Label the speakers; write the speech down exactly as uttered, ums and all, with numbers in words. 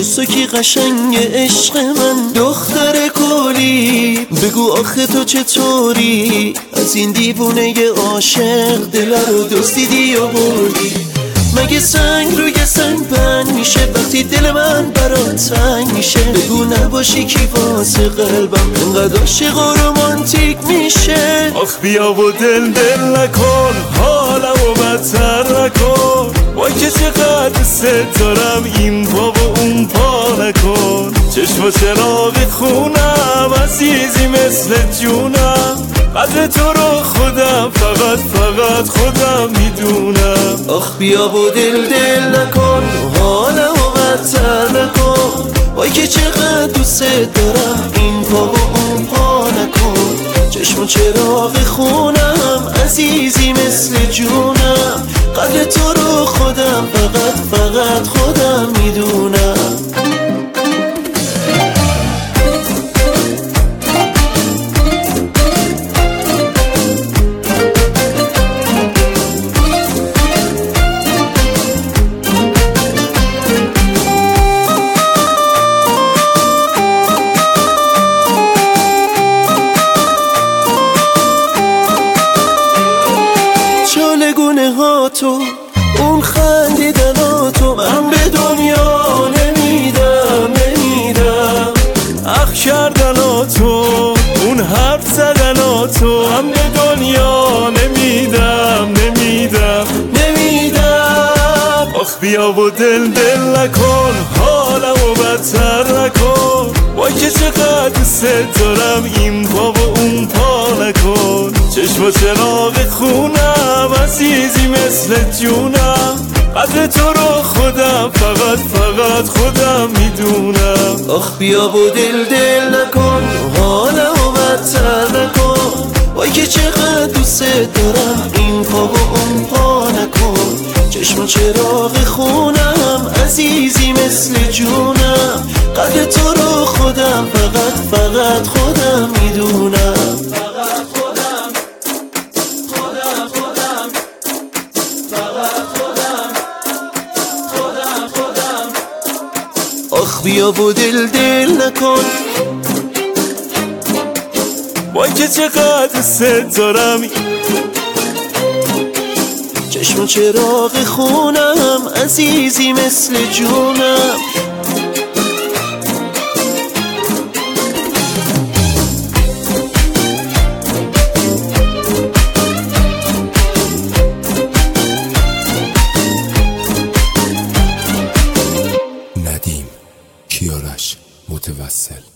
Speaker 1: جز تو کی قشنگ عشق من دختر گلی، بگو آخه تو چطوری از این دیوونه عاشق دل رو دزدیدی و بردی؟ مگه سنگ روی سنگ بند میشه وقتی دل من برات تنگ میشه؟ بگو نباشی کی واسه قلبم انقدر عاشق و رومانتیک میشه؟
Speaker 2: آخ بیا و دل دل نکن، حالمو بدتر نکن، وای که چقدر ست دارم این پا و اون پا نکن. چشم و چراغ خونم عزیزی مثل جونم، قدر تو رو خودم فقط فقط خودم میدونم.
Speaker 1: آخ بیا و دل دل نکن، حالمو بدتر نکن، وای که چقدر دوست دارم این پا و اون پا نکن. چشم و چراغ خونم عزیزی مثل جونم، قدر تو رو خودم فقط فقط خودم میدونم. چالگونه ها تو، اون خندیدن ها تو، من به دنیا نمیدم نمیدم.
Speaker 2: اخ کردن ها تو، اون حرف زدن ها تو، من به دنیا نمیدم نمیدم
Speaker 1: نمیدم.
Speaker 2: آخ بیا و دل دل نکن، حالمو بدتر نکن، وای که چقدر ست دارم این پا و اون پا نکن. چشم و چراغ خونم عزیزی مثل جونم، قدر تو رو خودم فقط فقط خودم میدونم.
Speaker 1: آخ بیا و دل دل نکن، حالمو بدتر نکن، وای که چقدر دوست دارم این پا و اون پا نکن. چشم و چراغ خونم عزیزی مثل جونم، قدر تو رو خودم فقط فقط خودم میدونم. فقط خودم خودم خودم فقط خودم خودم خودم. آخ بیا و دل دل نکن،
Speaker 2: وای که چقدر ست دارم.
Speaker 1: چشم و چراغ خونم عزیزی مثل جونم.
Speaker 3: ندیم کیارش متوسل.